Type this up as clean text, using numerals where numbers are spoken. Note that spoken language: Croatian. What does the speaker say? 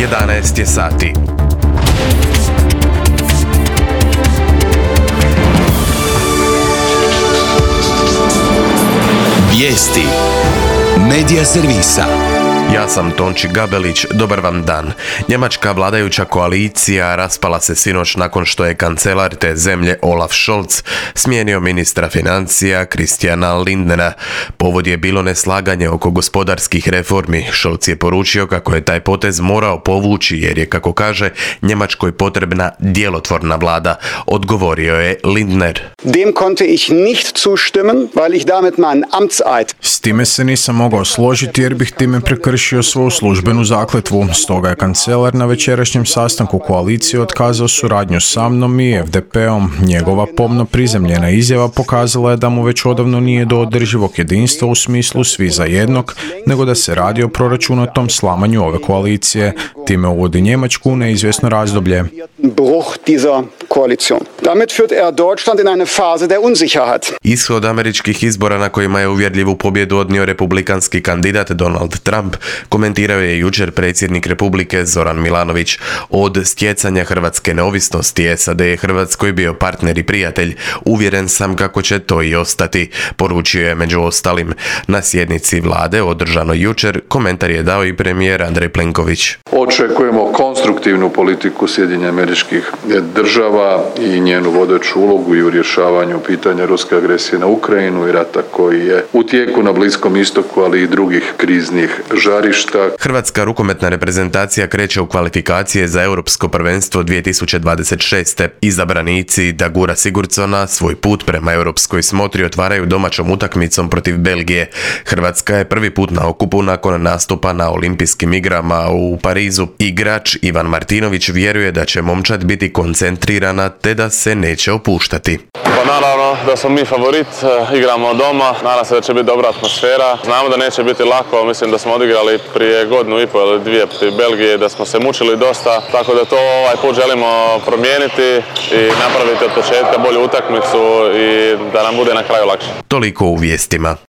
11 je sati. Vijesti Medija servisa. Ja sam Tonči Gabelić, dobar vam dan. Njemačka vladajuća koalicija raspala se sinoć nakon što je kancelar te zemlje Olaf Scholz smijenio ministra financija Christiana Lindnera. Povod je bilo neslaganje oko gospodarskih reformi. Scholz je poručio kako je taj potez morao povući jer je, kako kaže, Njemačkoj potrebna djelotvorna vlada. Odgovorio je Lindner. Dem konnte ich nicht zustimmen, weil ich damit meinen Amtseid. S time se nisam mogao složiti jer bih time prekršio svoju službenu zakletvu. Stoga je kancelar na večerašnjem sastanku koalicije otkazao suradnju sa mnom i FDP-om. Njegova pomno prizemljena izjava pokazala je da mu već odavno nije do održivog jedinstva u smislu svi za jednog, nego da se radi o proračunatom slamanju ove koalicije. Time uvodi Njemačku u neizvjesno razdoblje. Bruch dieser Koalition. Damit führt er Deutschland in eine Phase der Unsicherheit. Ishod američkih izbora na kojima je uvjerljivu pobjedu odnio republikanski kandidat Donald Trump komentirao je jučer predsjednik Republike Zoran Milanović. Od stjecanja hrvatske neovisnosti SAD je Hrvatskoj bio partner i prijatelj. Uvjeren sam kako će to i ostati, poručio je među ostalim. Na sjednici vlade održanoj jučer komentar je dao i premijer Andrej Plenković. Očekujemo konstruktivnu politiku Sjedinjenih Američkih Država i njenu vodeću ulogu i u rješavanju pitanja ruske agresije na Ukrajinu i rata koji je u tijeku na Bliskom istoku, ali i drugih kriznih žarišta. Hrvatska rukometna reprezentacija kreće u kvalifikacije za Europsko prvenstvo 2026. Izabranici Dagura Sigurdsona svoj put prema europskoj smotri otvaraju domaćom utakmicom protiv Belgije. Hrvatska je prvi put na okupu nakon nastupa na olimpijskim igrama u Parizu. Igrač Ivan Martinović vjeruje da će momčad biti koncentrirana te da se neće opuštati. Pa naravno da smo mi favorit, igramo doma, nadam se da će biti dobra atmosfera. Znamo da neće biti lako, mislim da smo odigrali prije godinu i pol ili dvije protiv Belgije, da smo se mučili dosta, tako da to ovaj put želimo promijeniti i napraviti od početka bolju utakmicu i da nam bude na kraju lakše. Toliko u vijestima.